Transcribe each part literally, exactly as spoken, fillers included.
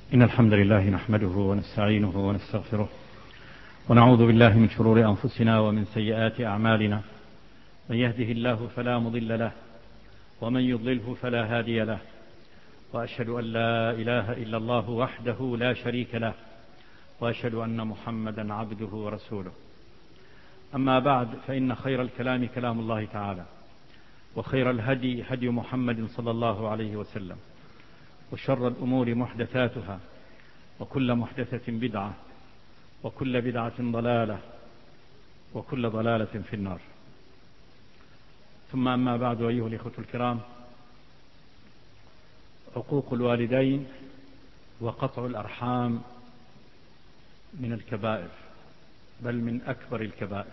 إن الحمد لله نحمده ونستعينه ونستغفره ونعوذ بالله من شرور أنفسنا ومن سيئات أعمالنا. من يهده الله فلا مضل له ومن يضلله فلا هادي له، وأشهد أن لا إله إلا الله وحده لا شريك له، وأشهد أن محمدا عبده ورسوله. أما بعد، فإن خير الكلام كلام الله تعالى، وخير الهدي هدي محمد صلى الله عليه وسلم، وشر الأمور محدثاتها، وكل محدثة بدعة، وكل بدعة ضلالة، وكل ضلالة في النار. ثم أما بعد، أيها الإخوة الكرام، عقوق الوالدين وقطع الأرحام من الكبائر، بل من أكبر الكبائر.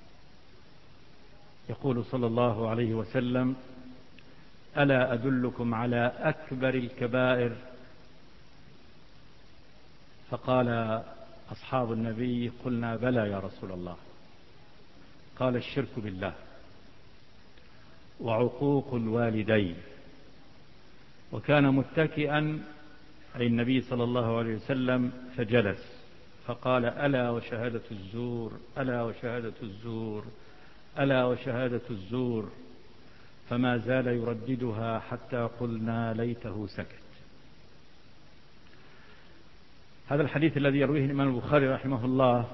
يقول صلى الله عليه وسلم: ألا أدلكم على أكبر الكبائر؟ فقال أصحاب النبي: قلنا بلى يا رسول الله. قال: الشرك بالله وعقوق الوالدين. وكان متكئا أي النبي صلى الله عليه وسلم فجلس، فقال: ألا وشهادة الزور، ألا وشهادة الزور، ألا وشهادة الزور، فما زال يرددها حتى قلنا ليته سكت. هذا الحديث الذي يرويه الإمام البخاري رحمه الله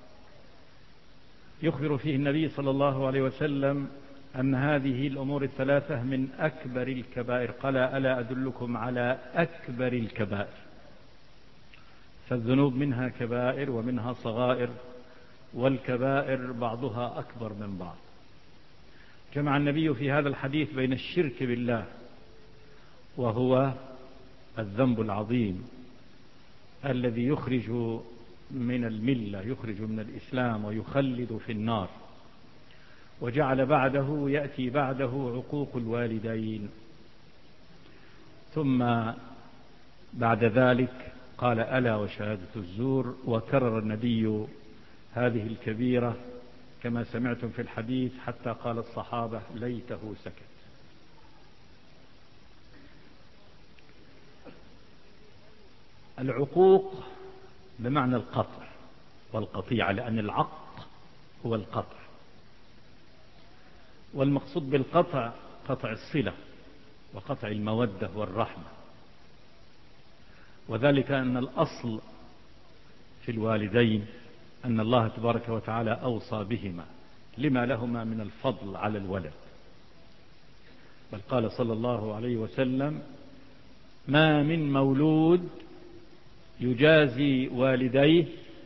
يخبر فيه النبي صلى الله عليه وسلم أن هذه الأمور الثلاثة من أكبر الكبائر. قال: ألا أدلكم على أكبر الكبائر. فالذنوب منها كبائر ومنها صغائر، والكبائر بعضها أكبر من بعض. جمع النبي في هذا الحديث بين الشرك بالله، وهو الذنب العظيم الذي يخرج من الملة، يخرج من الإسلام ويخلد في النار، وجعل بعده يأتي بعده عقوق الوالدين. ثم بعد ذلك قال: ألا وشهادة الزور. وكرر النبي هذه الكبيرة كما سمعتم في الحديث حتى قال الصحابة: ليته سكت. العقوق بمعنى القطع والقطيعة، لأن العق هو القطع، والمقصود بالقطع قطع الصلة وقطع المودة والرحمة. وذلك أن الأصل في الوالدين أن الله تبارك وتعالى أوصى بهما لما لهما من الفضل على الولد. بل قال صلى الله عليه وسلم: ما من مولود يجازي والديه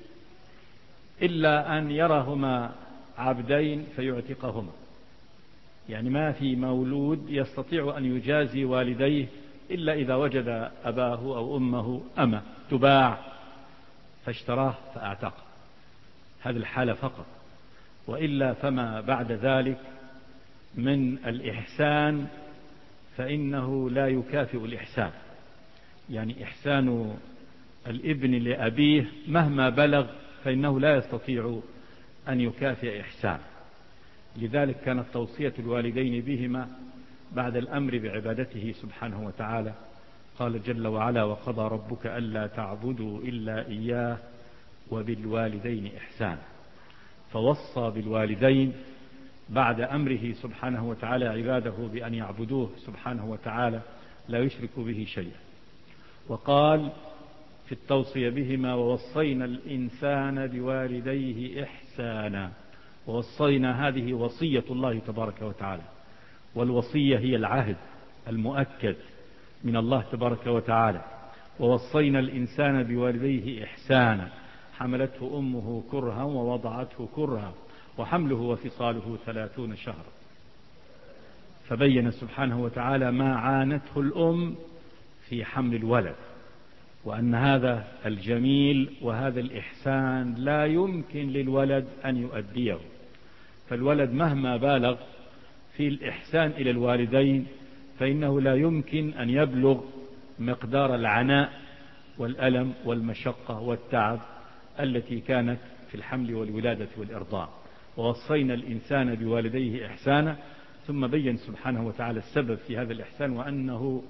إلا أن يرهما عبدين فيعتقهما. يعني ما في مولود يستطيع أن يجازي والديه إلا إذا وجد أباه أو أمه أمة تباع فاشتراه فأعتقه، هذه الحالة فقط. وإلا فما بعد ذلك من الإحسان فإنه لا يكافئ الإحسان. يعني إحسان الابن لأبيه مهما بلغ فإنه لا يستطيع أن يكافئ إحسان. لذلك كانت توصية الوالدين بهما بعد الأمر بعبادته سبحانه وتعالى. قال جل وعلا: وقضى ربك ألا تعبدوا إلا إياه وبالوالدين إحسانا. فوصى بالوالدين بعد أمره سبحانه وتعالى عباده بأن يعبدوه سبحانه وتعالى لا يشركوا به شيئا. وقال في التوصية بهما: ووصينا الإنسان بوالديه إحسانا. ووصينا هذه وصية الله تبارك وتعالى، والوصية هي العهد المؤكد من الله تبارك وتعالى. ووصينا الإنسان بوالديه إحسانا، حملته أمه كرها ووضعته كرها وحمله وفصاله ثلاثون شهرا. فبين سبحانه وتعالى ما عانته الأم في حمل الولد، وأن هذا الجميل وهذا الإحسان لا يمكن للولد أن يؤديه. فالولد مهما بالغ في الإحسان إلى الوالدين فإنه لا يمكن أن يبلغ مقدار العناء والألم والمشقة والتعب التي كانت في الحمل والولادة والإرضاع. ووصينا الإنسان بوالديه إحسانا، ثم بين سبحانه وتعالى السبب في هذا الإحسان، وأنه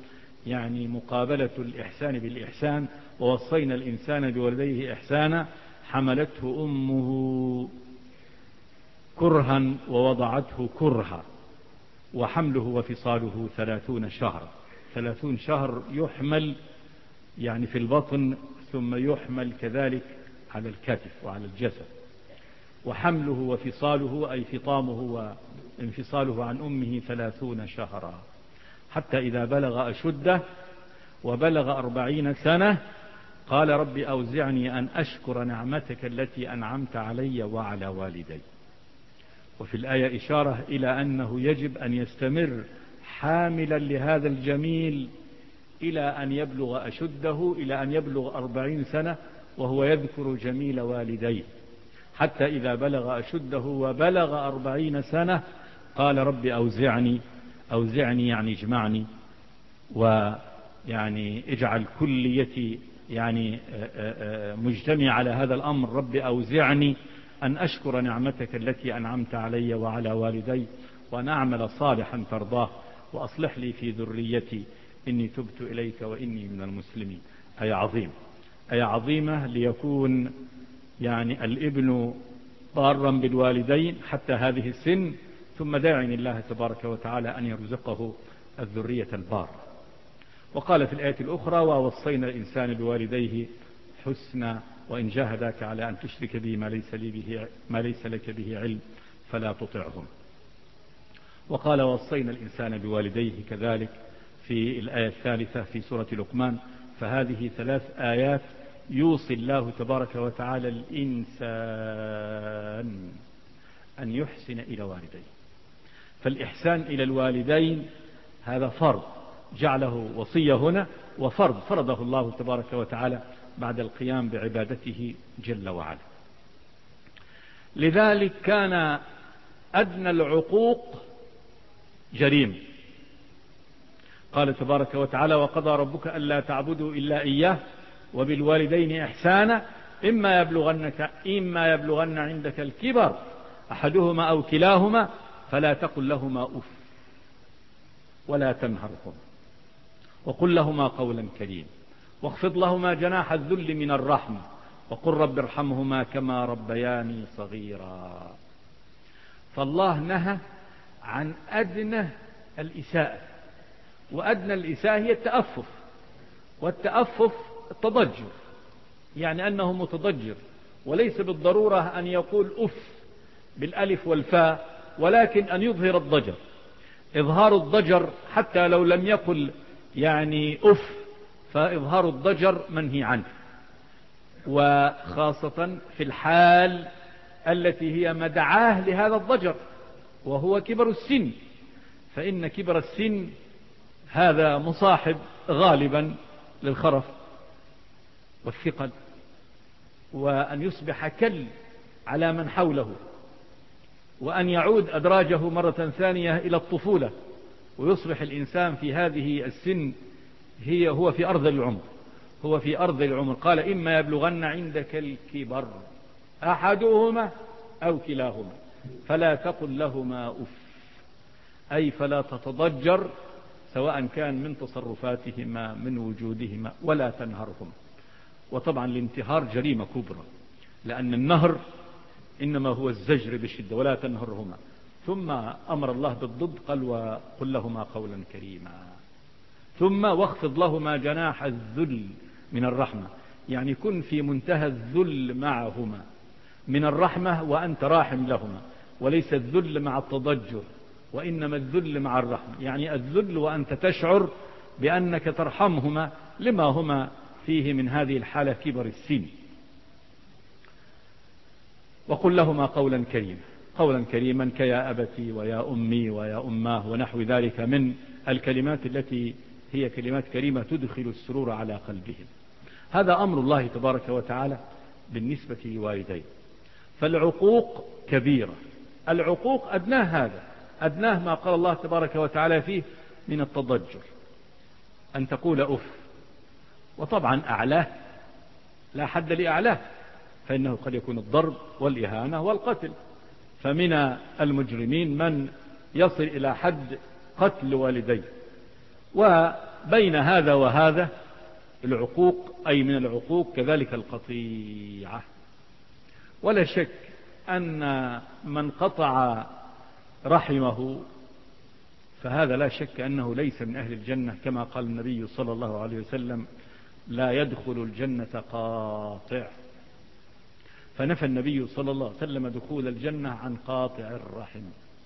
يعني مقابلة الإحسان بالإحسان. ووصينا الإنسان بوالديه إحسانا حملته أمه كرها ووضعته كرها وحمله وفصاله ثلاثون شهرا. ثلاثون شهر يحمل يعني في البطن، ثم يحمل كذلك على الكتف وعلى الجسد. وحمله وفصاله أي فطامه وانفصاله عن أمه ثلاثون شهرا، حتى إذا بلغ أشده وبلغ أربعين سنة قال رب أوزعني أن أشكر نعمتك التي أنعمت علي وعلى والدي. وفي الآية إشارة إلى أنه يجب أن يستمر حاملا لهذا الجميل إلى أن يبلغ أشده، إلى أن يبلغ أربعين سنة وهو يذكر جميل والديه، حتى إذا بلغ أشده وبلغ أربعين سنة قال رب أوزعني. أوزعني يعني اجمعني، ويعني اجعل كليتي يعني مجتمع على هذا الأمر. رب أوزعني أن أشكر نعمتك التي أنعمت علي وعلى والدي وأن أعمل صالحا ترضاه وأصلح لي في ذريتي إني تبت إليك وإني من المسلمين. أي عظيم، أي عظيمة ليكون يعني الابن ضارا بالوالدين حتى هذه السن، ثم داعٍ الله تبارك وتعالى أن يرزقه الذرية البارة. وقال في الآية الأخرى ووصينا الإنسان بوالديه حسنا وإن جاهداك على أن تشرك بي ما ليس, لي به ما ليس لك به علم فلا تطعهم. وقال ووصينا الإنسان بوالديه كذلك في الآية الثالثة في سورة لقمان. فهذه ثلاث آيات يوصي الله تبارك وتعالى الإنسان أن يحسن إلى والديه. فالإحسان إلى الوالدين هذا فرض جعله وصية هنا، وفرض فرضه الله تبارك وتعالى بعد القيام بعبادته جل وعلا. لذلك كان أدنى العقوق جريم. قال تبارك وتعالى وقضى ربك ألا تعبدوا إلا إياه وبالوالدين إحسانا إما يبلغنك إما يبلغن عندك الكبر أحدهما أو كلاهما فلا تقل لهما أف ولا تنهرهما وقل لهما قولا كريما واخفض لهما جناح الذل من الرحمة وقل رب ارحمهما كما ربياني صغيرا. فالله نهى عن أدنى الإساءة، وأدنى الإساءة هي التأفف، والتأفف التضجر، يعني أنه متضجر، وليس بالضرورة أن يقول أف بالألف والفاء، ولكن أن يظهر الضجر. إظهار الضجر حتى لو لم يقل يعني أف، فإظهار الضجر منهي عنه، وخاصة في الحال التي هي مدعاه لهذا الضجر وهو كبر السن، فإن كبر السن هذا مصاحب غالبا للخرف والثقل، وأن يصبح كل على من حوله، وأن يعود أدراجه مرة ثانية إلى الطفولة، ويصبح الإنسان في هذه السن هي هو في أرض العمر هو في أرض العمر. قال إما يبلغن عندك الكبر أحدهما أو كلاهما فلا تقل لهما أف، أي فلا تتضجر سواء كان من تصرفاتهما من وجودهما، ولا تنهرهما. وطبعا الانتهار جريمة كبرى، لأن النهر إنما هو الزجر بشدة، ولا تنهرهما. ثم أمر الله بالضد قال وقل لهما قولا كريما، ثم واخفض لهما جناح الذل من الرحمة، يعني كن في منتهى الذل معهما من الرحمة وأنت راحم لهما، وليس الذل مع التضجر، وإنما الذل مع الرحمة، يعني الذل وأنت تشعر بأنك ترحمهما لما هما فيه من هذه الحالة كبر السن. وقل لهما قولا كريما، قولا كريما كيا أبتي ويا أمي ويا أماه ونحو ذلك من الكلمات التي هي كلمات كريمة تدخل السرور على قلبهم. هذا أمر الله تبارك وتعالى بالنسبة لوالديه. فالعقوق كبيرة، العقوق أدناه هذا، أدناه ما قال الله تبارك وتعالى فيه من التضجر، أن تقول أف. وطبعا أعلاه لا حد لأعلاه، فإنه قد يكون الضرب والإهانة والقتل، فمن المجرمين من يصل إلى حد قتل والديه. بين هذا وهذا العقوق، أي من العقوق كذلك القطيعة. ولا شك أن من قطع رحمه فهذا لا شك أنه ليس من أهل الجنة، كما قال النبي صلى الله عليه وسلم: لا يدخل الجنة قاطع. فنفى النبي صلى الله عليه وسلم دخول الجنة عن قاطع الرحم.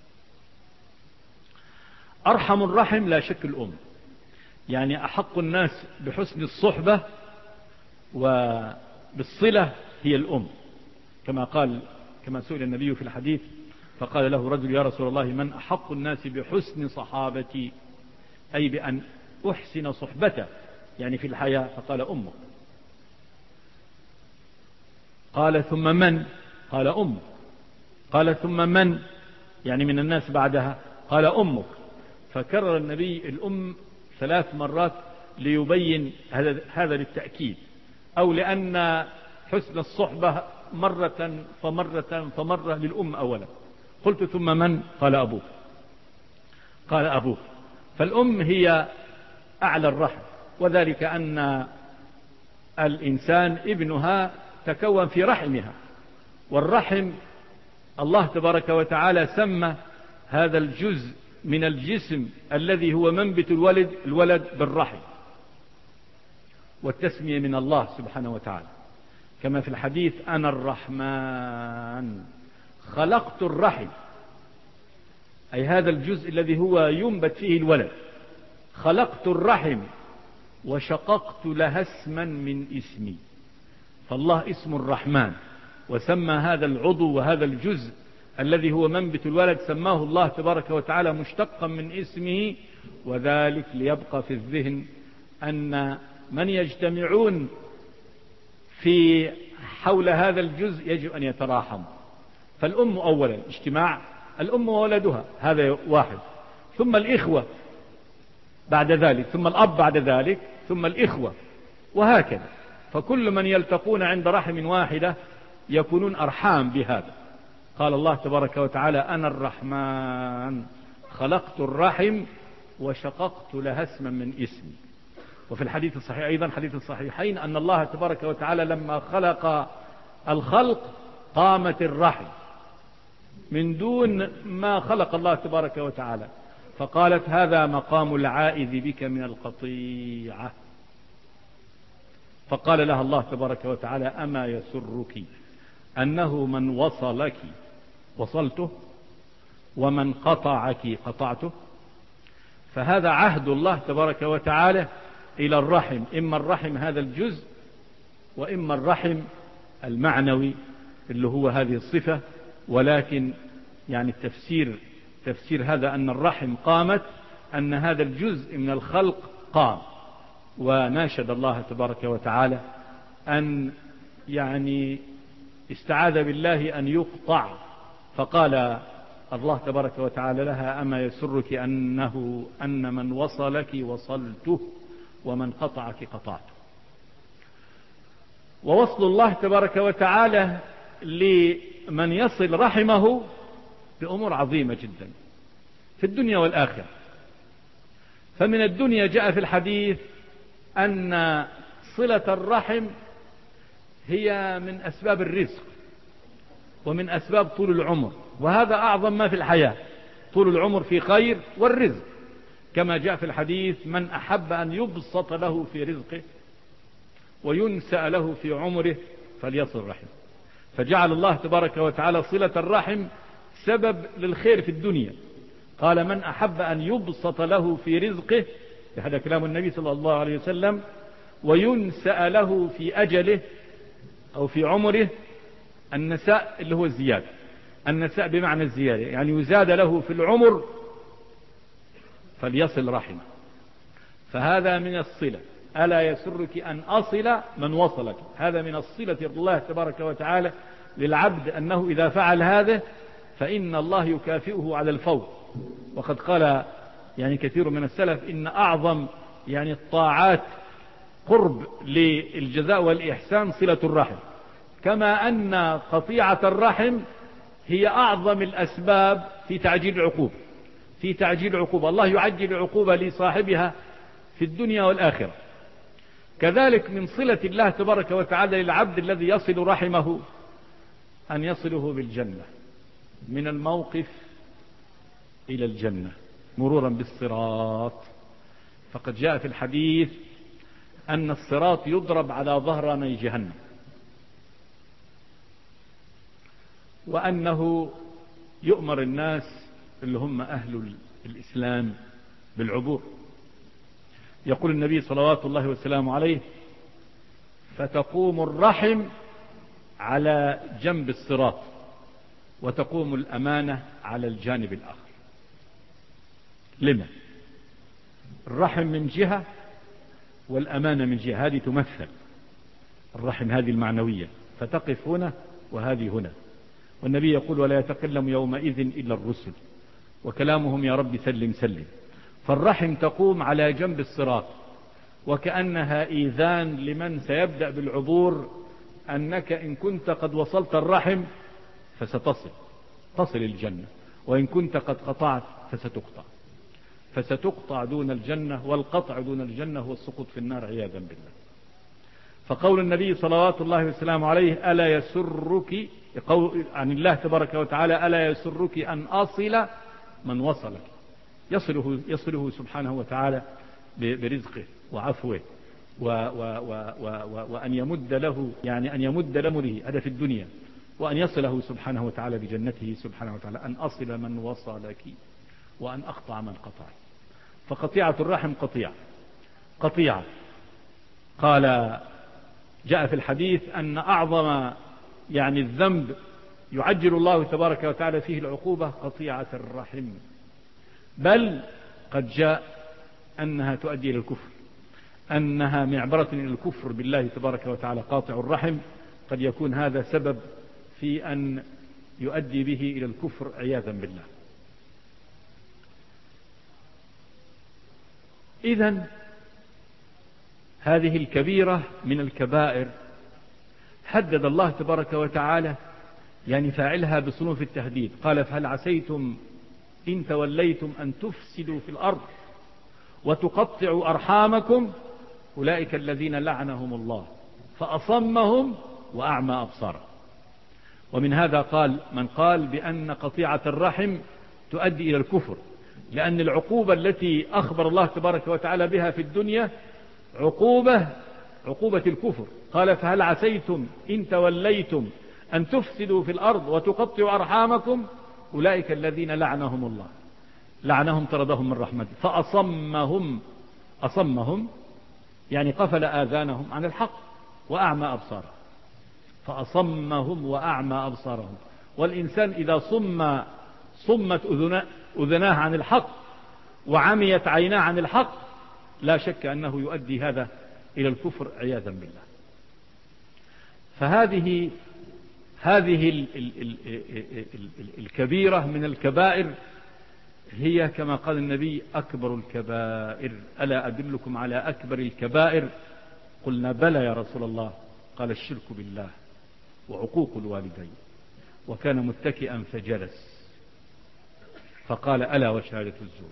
أرحم الرحم لا شك الأم، يعني أحق الناس بحسن الصحبة وبالصلة هي الأم، كما قال كما سئل النبي في الحديث فقال له رجل: يا رسول الله، من أحق الناس بحسن صحابتي، أي بأن أحسن صحبته يعني في الحياة؟ فقال: أمك. قال: ثم من؟ قال: أمك. قال: ثم من؟ يعني من الناس بعدها؟ قال: أمك. فكرر النبي الأم ثلاث مرات ليبين هذا للتأكيد، أو لأن حسن الصحبة مرة فمرة فمرة للأم أولا. قلت: ثم من؟ قال: أبوك. قال: أبوك. فالأم هي أعلى الرحم، وذلك أن الإنسان ابنها تكون في رحمها، والرحم الله تبارك وتعالى سمى هذا الجزء من الجسم الذي هو منبت الولد الولد بالرحم، والتسمية من الله سبحانه وتعالى، كما في الحديث: أنا الرحمن خلقت الرحم، أي هذا الجزء الذي هو ينبت فيه الولد، خلقت الرحم وشققت لها اسما من اسمي. فالله اسم الرحمن، وسمى هذا العضو وهذا الجزء الذي هو منبت الولد سماه الله تبارك وتعالى مشتقا من اسمه، وذلك ليبقى في الذهن أن من يجتمعون في حول هذا الجزء يجب أن يتراحم. فالأم أولا اجتماع الأم وولدها، هذا واحد، ثم الإخوة بعد ذلك، ثم الأب بعد ذلك، ثم الإخوة، وهكذا. فكل من يلتقون عند رحم واحدة يكونون أرحام بهذا. قال الله تبارك وتعالى: أنا الرحمن خلقت الرحم وشققت لها اسما من اسمي. وفي الحديث الصحيح أيضا، حديث الصحيحين، أن الله تبارك وتعالى لما خلق الخلق قامت الرحم من دون ما خلق الله تبارك وتعالى، فقالت: هذا مقام العائذ بك من القطيعة. فقال لها الله تبارك وتعالى: أما يسرك أنه من وصلك وصلته ومن قطعك قطعته؟ فهذا عهد الله تبارك وتعالى إلى الرحم، إما الرحم هذا الجزء وإما الرحم المعنوي اللي هو هذه الصفة. ولكن يعني التفسير تفسير هذا أن الرحم قامت، أن هذا الجزء من الخلق قام. وناشد الله تبارك وتعالى أن يعني استعاذ بالله أن يقطع، فقال الله تبارك وتعالى لها: أما يسرك أنه أن من وصلك وصلته ومن قطعك قطعته. ووصل الله تبارك وتعالى لمن يصل رحمه بأمور عظيمة جدا في الدنيا والآخرة. فمن الدنيا جاء في الحديث أن صلة الرحم هي من أسباب الرزق ومن أسباب طول العمر، وهذا أعظم ما في الحياة، طول العمر في خير والرزق، كما جاء في الحديث: من أحب أن يبسط له في رزقه وينسأ له في عمره فليصل رحمه. فجعل الله تبارك وتعالى صلة الرحم سبب للخير في الدنيا. قال: من أحب أن يبسط له في رزقه، هذا كلام النبي صلى الله عليه وسلم، وينسأ له في أجله أو في عمره. النساء اللي هو الزيادة، النساء بمعنى الزيادة، يعني يزاد له في العمر فليصل رحمه. فهذا من الصلة. ألا يسرك أن أصل من وصلك، هذا من الصلة الله تبارك وتعالى للعبد، أنه إذا فعل هذا فإن الله يكافئه على الفور. وقد قال يعني كثير من السلف: إن أعظم يعني الطاعات قرب للجزاء والإحسان صلة الرحم، كما أن قطيعة الرحم هي أعظم الأسباب في تعجيل العقوبة. في تعجيل العقوبة الله يعجل العقوبة لصاحبها في الدنيا والآخرة. كذلك من صلة الله تبارك وتعالى للعبد الذي يصل رحمه أن يصله بالجنة، من الموقف إلى الجنة مرورا بالصراط. فقد جاء في الحديث أن الصراط يضرب على ظهراني جهنم، وأنه يؤمر الناس اللي هم أهل الإسلام بالعبور. يقول النبي صلوات الله وسلامه عليه: فتقوم الرحم على جنب الصراط، وتقوم الأمانة على الجانب الآخر. لما؟ الرحم من جهة والأمانة من جهة، هذه تمثل الرحم هذه المعنوية، فتقف هنا وهذه هنا. والنبي يقول: ولا يتكلم يومئذ إلا الرسل، وكلامهم يا رب سلم سلم. فالرحم تقوم على جنب الصراط، وكأنها إيذان لمن سيبدأ بالعبور أنك إن كنت قد وصلت الرحم فستصل تصل الجنة، وإن كنت قد قطعت فستقطع فستقطع دون الجنة، والقطع دون الجنة هو السقوط في النار عياذا بالله. فقول النبي صلوات الله وسلامه عليه: ألا يسرك، عن الله تبارك وتعالى: ألا يسرك أن أصل من وصلك، يصله, يصله سبحانه وتعالى برزقه وعفوه، و و و و وأن يمد له، يعني أن يمد لمره هذا في الدنيا، وأن يصله سبحانه وتعالى بجنته سبحانه وتعالى. أن أصل من وصلك وأن أقطع من قطعك. فقطيعة الرحم قطيعة قطيعة قال جاء في الحديث أن أعظم يعني الذنب يعجل الله تبارك وتعالى فيه العقوبة قطيعة الرحم، بل قد جاء أنها تؤدي إلى الكفر، أنها معبرة إلى الكفر بالله تبارك وتعالى. قاطع الرحم قد يكون هذا سبب في أن يؤدي به إلى الكفر عياذا بالله. إذن هذه الكبيرة من الكبائر حدد الله تبارك وتعالى يعني فاعلها بصنوف التهديد. قال: فهل عسيتم إن توليتم أن تفسدوا في الأرض وتقطعوا أرحامكم أولئك الذين لعنهم الله فأصمهم وأعمى أبصارهم. ومن هذا قال من قال بأن قطيعة الرحم تؤدي إلى الكفر، لأن العقوبة التي أخبر الله تبارك وتعالى بها في الدنيا عقوبة عقوبة الكفر. قال: فهل عسيتم إن توليتم أن تفسدوا في الأرض وتقطعوا أرحامكم أولئك الذين لعنهم الله، لعنهم طردهم من رحمته، فأصمهم أصمهم يعني قفل آذانهم عن الحق، وأعمى أبصارهم، فأصمهم وأعمى أبصارهم. والإنسان إذا صم صمت أذناه عن الحق وعميت عيناه عن الحق لا شك أنه يؤدي هذا إلى الكفر عياذا بالله. فهذه هذه ال ال ال ال ال الكبيرة من الكبائر هي كما قال النبي أكبر الكبائر. ألا أدلكم على أكبر الكبائر؟ قلنا: بلى يا رسول الله. قال: الشرك بالله وعقوق الوالدين. وكان متكئا فجلس فقال: ألا وشهادة الزور.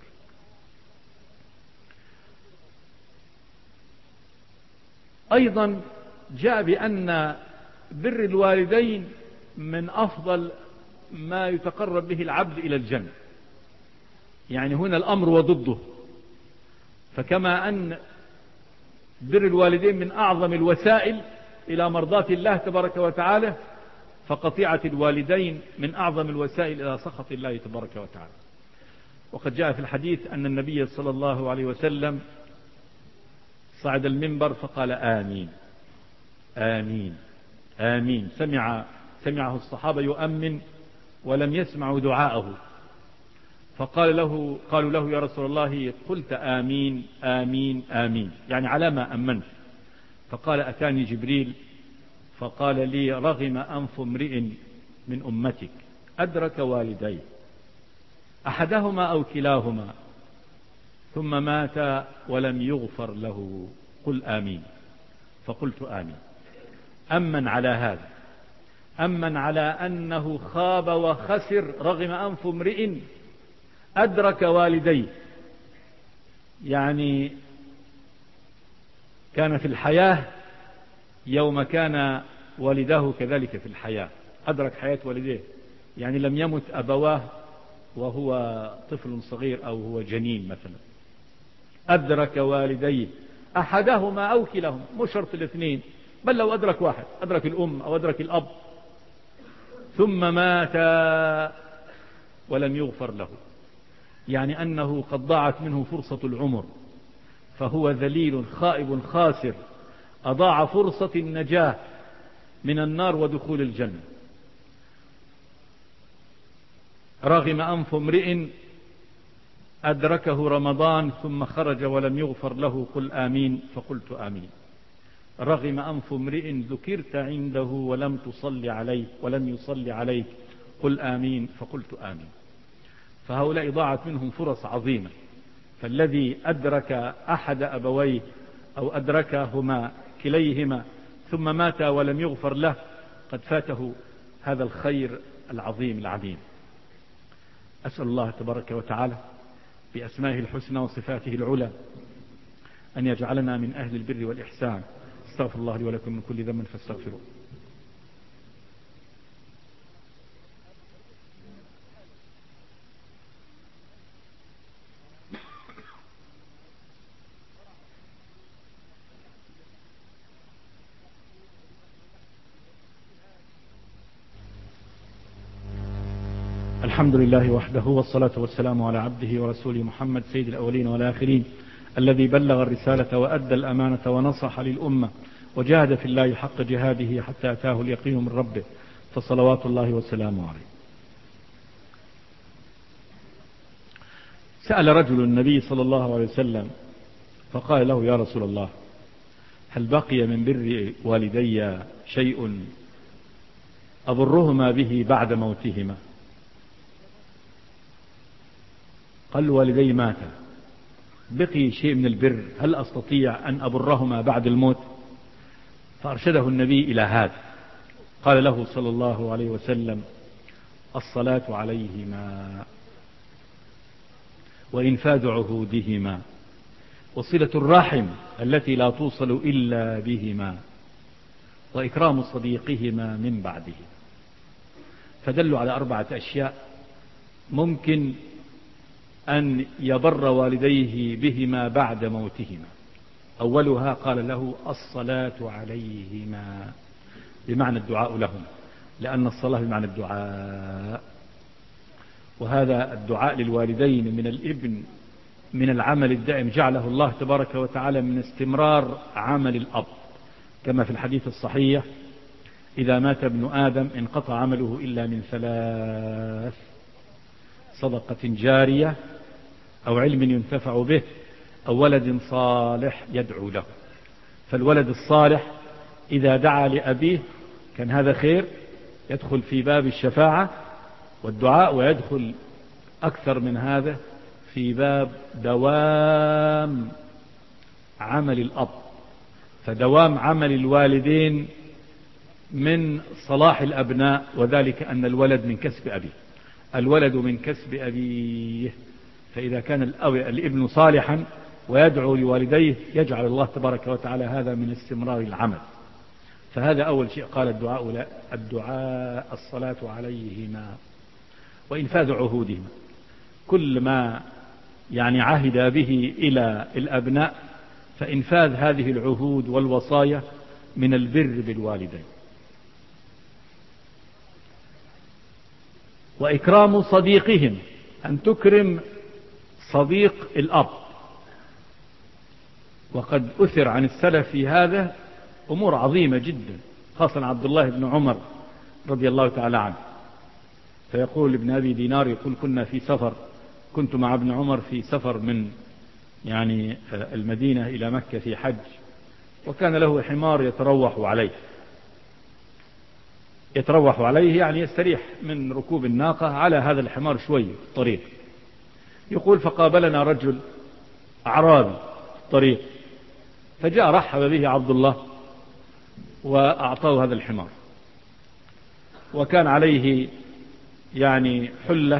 أيضا جاء بأن بر الوالدين من أفضل ما يتقرب به العبد إلى الجنة، يعني هنا الأمر وضده. فكما أن بر الوالدين من أعظم الوسائل إلى مرضاة الله تبارك وتعالى، فقطيعة الوالدين من أعظم الوسائل إلى سخط الله تبارك وتعالى. وقد جاء في الحديث أن النبي صلى الله عليه وسلم صعد المنبر فقال: آمين آمين آمين. سمع سمعه الصحابة يؤمن ولم يسمعوا دعاءه، فقال له قالوا له: يا رسول الله قلت آمين آمين آمين، يعني على ما أمنت؟ فقال: أتاني جبريل فقال لي: رغم أنف امرئ من أمتك أدرك والديه أحدهما أو كلاهما ثم مات ولم يغفر له، قل آمين. فقلت آمين. أمن على هذا، أمن على أنه خاب وخسر رغم أنف امرئ أدرك والديه، يعني كان في الحياة يوم كان والده كذلك في الحياة، أدرك حياة والديه، يعني لم يمت أبواه وهو طفل صغير أو هو جنين مثلا، أدرك والديه أحدهما أو كلاهما، مش شرط الاثنين، بل لو أدرك واحد، أدرك الأم أو أدرك الأب ثم مات ولم يغفر له، يعني أنه قد ضاعت منه فرصة العمر، فهو ذليل خائب خاسر، أضاع فرصة النجاة من النار ودخول الجنة. رغم أنف امرئ أدركه رمضان ثم خرج ولم يغفر له، قل آمين، فقلت آمين. رغم أنف امرئ ذكرت عنده ولم تصل عليه ولم يصلي عليك، قل آمين، فقلت آمين. فهؤلاء ضاعت منهم فرص عظيمة. فالذي أدرك أحد أبويه أو أدركهما كليهما ثم مات ولم يغفر له قد فاته هذا الخير العظيم العظيم. أسأل الله تبارك وتعالى بأسمائه الحسنى وصفاته العلى أن يجعلنا من أهل البر والإحسان. استغفر الله لي ولكم من كل ذنب فاستغفروه. الحمد لله وحده، والصلاة والسلام على عبده ورسوله محمد سيد الأولين والآخرين، الذي بلغ الرسالة وأدى الأمانة ونصح للأمة وجاهد في الله حق جهاده حتى أتاه اليقين من ربه، فصلوات الله وسلامه عليه. سأل رجل النبي صلى الله عليه وسلم فقال له: يا رسول الله، هل بقي من بر والدي شيء أبرهما به بعد موتهما؟ قال: والدي ماتا، بقي شيء من البر، هل أستطيع أن أبرهما بعد الموت؟ فأرشده النبي إلى هذا، قال له صلى الله عليه وسلم: الصلاة عليهما، وإنفاذ عهودهما، وصلة الرحم التي لا توصل إلا بهما، وإكرام صديقهما من بعده. فدلوا على أربعة أشياء ممكن أن يبر والديه بهما بعد موتهما. أولها قال له: الصلاة عليهما، بمعنى الدعاء لهم، لأن الصلاة بمعنى الدعاء، وهذا الدعاء للوالدين من الابن من العمل الدائم، جعله الله تبارك وتعالى من استمرار عمل الأب، كما في الحديث الصحيح: إذا مات ابن آدم انقطع عمله إلا من ثلاث: صدقة جارية، أو علم ينتفع به، أو ولد صالح يدعو له. فالولد الصالح إذا دعا لأبيه كان هذا خير، يدخل في باب الشفاعة والدعاء، ويدخل أكثر من هذا في باب دوام عمل الأب. فدوام عمل الوالدين من صلاح الأبناء، وذلك أن الولد من كسب أبيه، الولد من كسب أبيه. فإذا كان الابن صالحا ويدعو لوالديه يجعل الله تبارك وتعالى هذا من استمرار العمل. فهذا أول شيء قال الدعاء لا الدعاء الصلاة عليهما، وإنفاذ عهودهما، كل ما يعني عهد به إلى الأبناء فإنفاذ هذه العهود والوصايا من البر بالوالدين. وإكرام صديقهم، أن تكرم صديق الأب. وقد أثر عن السلف في هذا أمور عظيمة جدا، خاصة عبد الله بن عمر رضي الله تعالى عنه، فيقول ابن أبي دينار، يقول: كنا في سفر، كنت مع ابن عمر في سفر من يعني المدينة إلى مكة في حج، وكان له حمار يتروح عليه يتروح عليه يعني يستريح من ركوب الناقة على هذا الحمار شوي في الطريق. يقول: فقابلنا رجل أعرابي في الطريق، فجاء رحب به عبد الله وأعطاه هذا الحمار، وكان عليه يعني حلة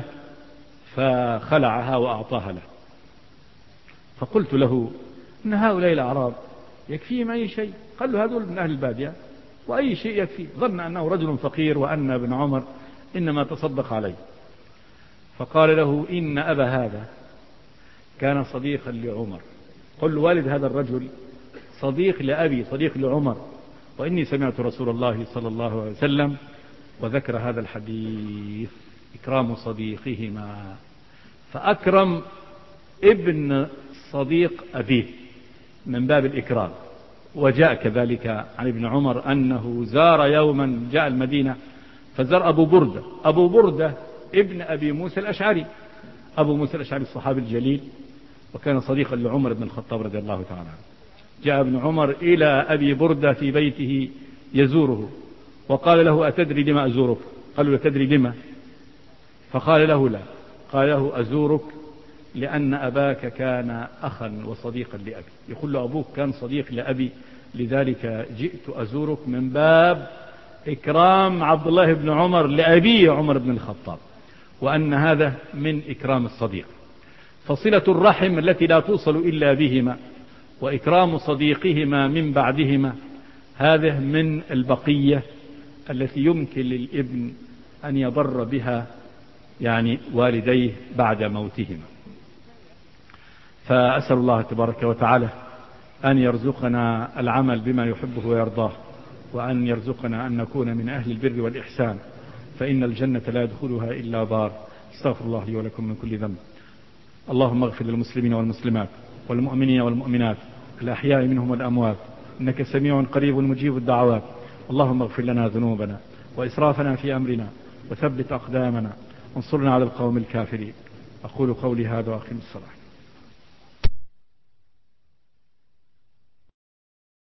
فخلعها وأعطاها له. فقلت له: إن هؤلاء الأعراب يكفيهم أي شيء. قال له هذول من أهل البادية وأي شيء يكفي. ظن أنه رجل فقير وأن ابن عمر إنما تصدق عليه. فقال له إن أبا هذا كان صديقا لعمر. قل له والد هذا الرجل صديق لأبي صديق لعمر، وإني سمعت رسول الله صلى الله عليه وسلم وذكر هذا الحديث إكرام صديقهما. فأكرم ابن صديق أبيه من باب الإكرام. وجاء كذلك عن ابن عمر أنه زار يوما، جاء المدينة فزار أبو بردة. أبو بردة ابن أبي موسى الأشعري. أبو موسى الأشعري الصحابي الجليل وكان صديقا لعمر بن الخطاب رضي الله تعالى عنه. جاء ابن عمر إلى أبي بردة في بيته يزوره، وقال له أتدري لما أزورك؟ قال له تدري لما؟ فقال له لا. قال له أزورك لأن أباك كان أخا وصديقا لأبي. يقول له أبوك كان صديق لأبي، لذلك جئت أزورك من باب إكرام عبد الله بن عمر لأبي عمر بن الخطاب، وأن هذا من إكرام الصديق. فصلة الرحم التي لا توصل إلا بهما وإكرام صديقهما من بعدهما، هذه من البقية التي يمكن للابن أن يبر بها يعني والديه بعد موتهما. فأسأل الله تبارك وتعالى أن يرزقنا العمل بما يحبه ويرضاه، وأن يرزقنا أن نكون من أهل البر والإحسان، فإن الجنة لا يدخلها إلا بار. استغفر الله لي ولكم من كل ذنب. اللهم اغفر للمسلمين والمسلمات والمؤمنين والمؤمنات الأحياء منهم والأموات، إنك سميع قريب مجيب الدعوات. اللهم اغفر لنا ذنوبنا وإسرافنا في أمرنا وثبت أقدامنا وانصرنا على القوم الكافرين. أقول قولي هذا وأقم الصلاة.